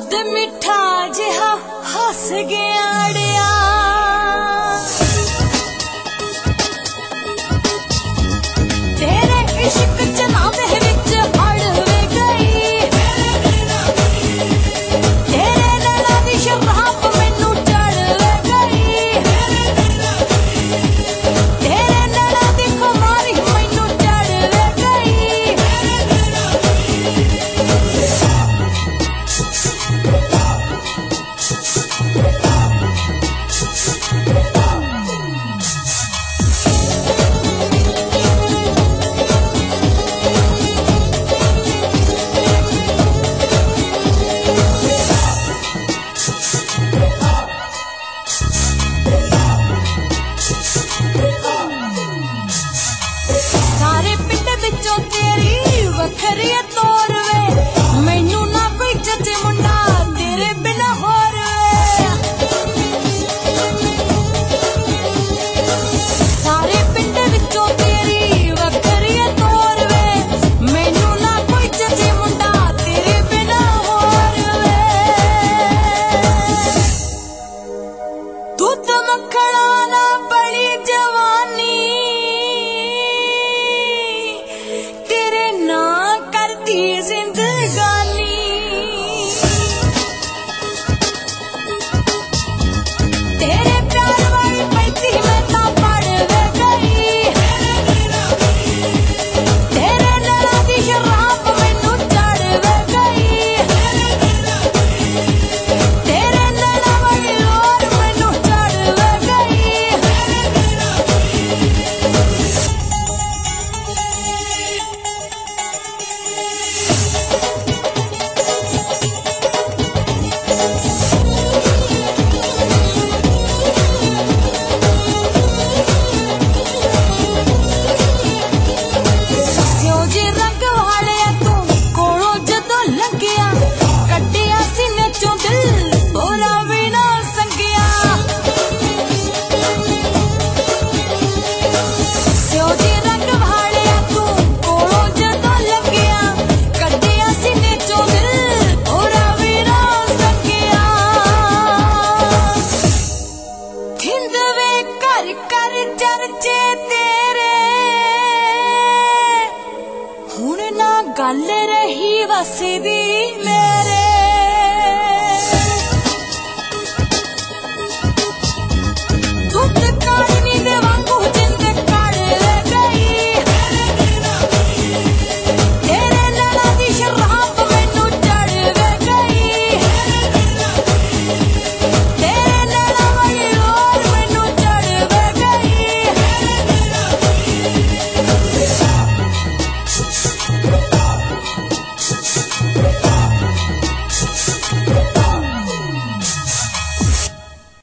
दुध मिठा जिहा हस गयाड़िया तेरे इश्क जनाब विच अड़वे गई तेरे नैना दी शराब मैनू चढ़वे गई तेरे नैना दी खुमारी मैनू चढ़वे गई सारे पिंड विचों तेरी वखरी तोर वे मैनू ना कोई जजे मुंडा तेरे बिना होर वे सारे पिंड विचों तेरी वखरी तोर वे मैनू ना कोई जजे मुंडा तेरे बिना होर वे तू तो मखड़ा ना बड़ी जवानी तेरे ना करती जिंदगानी तेरे प्यार वाली पैती मैं ता पड़वे गई तेरे नैना दी शराब मैनू चढ़वे गई तेरे नैना वाली लोर मैनू चढ़वे गई सिओ जी रंग वाले तू कोलों जदों लंघिया कड्डिया सीने चों दिल भोला भी ना संगिया सिओ जी रंग वाले तू कोलों जदों लंघिया कड्डिया सीने चों दिल भोला भी ना संगिया खिंदवे कर कर चर्चे तेरे हुण ना गल रही वसदी